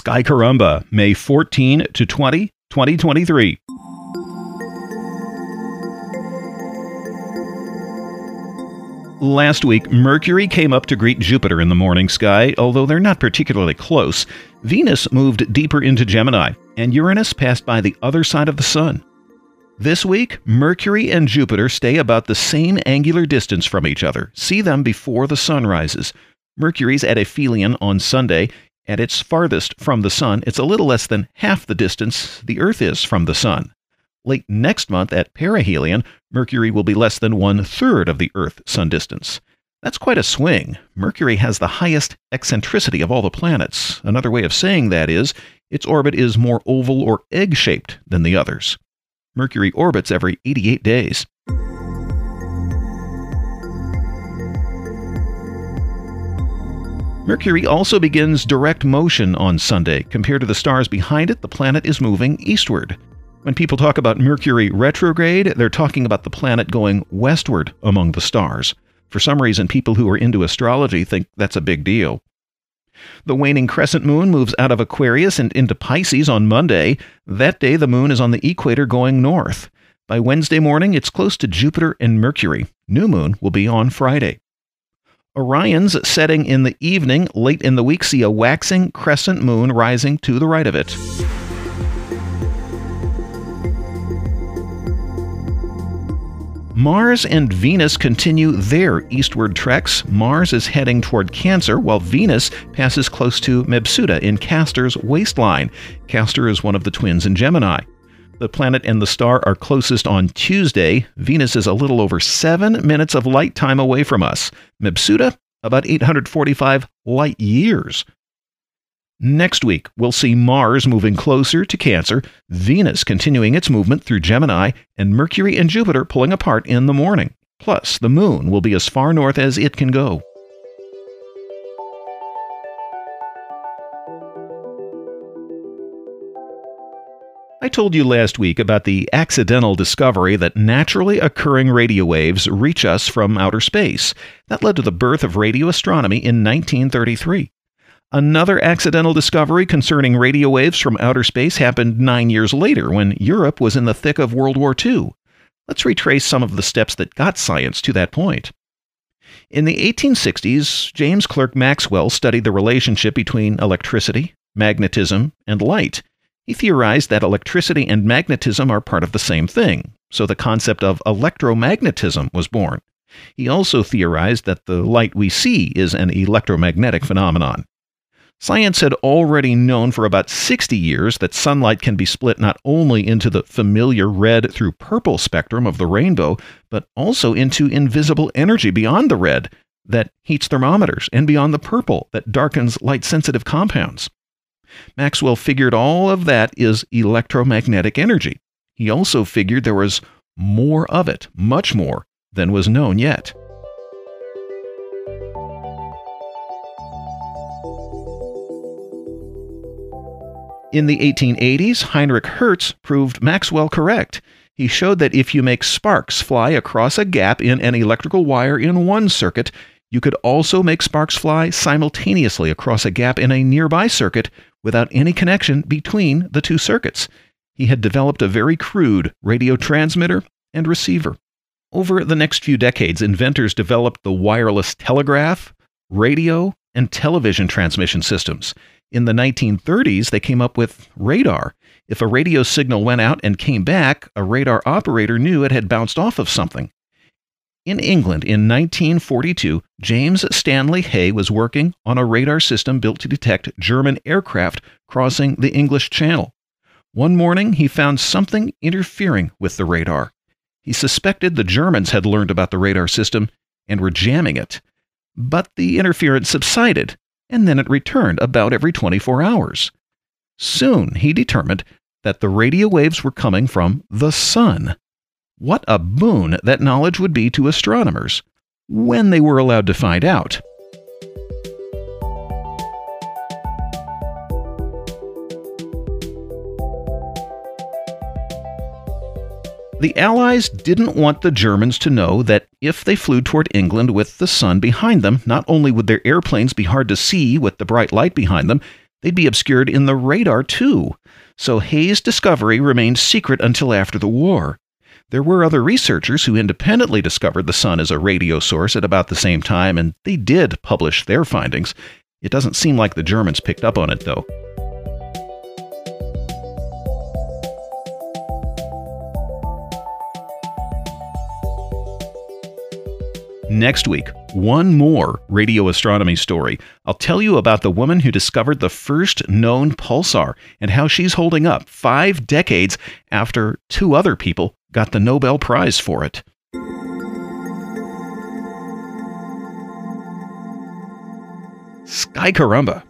Sky Caramba, May 14 to 20, 2023. Last week, Mercury came up to greet Jupiter in the morning sky, although they're not particularly close. Venus moved deeper into Gemini, and Uranus passed by the other side of the Sun. This week, Mercury and Jupiter stay about the same angular distance from each other. See them before the Sun rises. Mercury's at aphelion on Sunday. At its farthest from the Sun, it's a little less than half the distance the Earth is from the Sun. Late next month at perihelion, Mercury will be less than 1/3 of the Earth-Sun distance. That's quite a swing. Mercury has the highest eccentricity of all the planets. Another way of saying that is, its orbit is more oval or egg-shaped than the others. Mercury orbits every 88 days. Mercury also begins direct motion on Sunday. Compared to the stars behind it, the planet is moving eastward. When people talk about Mercury retrograde, they're talking about the planet going westward among the stars. For some reason, people who are into astrology think that's a big deal. The waning crescent moon moves out of Aquarius and into Pisces on Monday. That day, the moon is on the equator going north. By Wednesday morning, it's close to Jupiter and Mercury. New moon will be on Friday. Orion's setting in the evening. Late in the week, see a waxing crescent moon rising to the right of it. Mars and Venus continue their eastward treks. Mars is heading toward Cancer, while Venus passes close to Mabsuta in Castor's waistline. Castor is one of the twins in Gemini. The planet and the star are closest on Tuesday. Venus is a little over 7 minutes of light time away from us. Mabsuta, about 845 light years. Next week, we'll see Mars moving closer to Cancer, Venus continuing its movement through Gemini, and Mercury and Jupiter pulling apart in the morning. Plus, the moon will be as far north as it can go. I told you last week about the accidental discovery that naturally occurring radio waves reach us from outer space. That led to the birth of radio astronomy in 1933. Another accidental discovery concerning radio waves from outer space happened 9 years later when Europe was in the thick of World War II. Let's retrace some of the steps that got science to that point. In the 1860s, James Clerk Maxwell studied the relationship between electricity, magnetism, and light. He theorized that electricity and magnetism are part of the same thing, so the concept of electromagnetism was born. He also theorized that the light we see is an electromagnetic phenomenon. Science had already known for about 60 years that sunlight can be split not only into the familiar red through purple spectrum of the rainbow, but also into invisible energy beyond the red that heats thermometers and beyond the purple that darkens light-sensitive compounds. Maxwell figured all of that is electromagnetic energy. He also figured there was more of it, much more, than was known yet. In the 1880s, Heinrich Hertz proved Maxwell correct. He showed that if you make sparks fly across a gap in an electrical wire in one circuit, you could also make sparks fly simultaneously across a gap in a nearby circuit without any connection between the two circuits. He had developed a very crude radio transmitter and receiver. Over the next few decades, inventors developed the wireless telegraph, radio, and television transmission systems. In the 1930s, they came up with radar. If a radio signal went out and came back, a radar operator knew it had bounced off of something. In England, in 1942, James Stanley Hay was working on a radar system built to detect German aircraft crossing the English Channel. One morning, he found something interfering with the radar. He suspected the Germans had learned about the radar system and were jamming it. But the interference subsided, and then it returned about every 24 hours. Soon, he determined that the radio waves were coming from the sun. What a boon that knowledge would be to astronomers, when they were allowed to find out. The Allies didn't want the Germans to know that if they flew toward England with the sun behind them, not only would their airplanes be hard to see with the bright light behind them, they'd be obscured in the radar too. So Hayes' discovery remained secret until after the war. There were other researchers who independently discovered the sun as a radio source at about the same time, and they did publish their findings. It doesn't seem like the Germans picked up on it, though. Next week, one more radio astronomy story. I'll tell you about the woman who discovered the first known pulsar and how she's holding up 5 decades after 2 other people got the Nobel Prize for it. Sky caramba!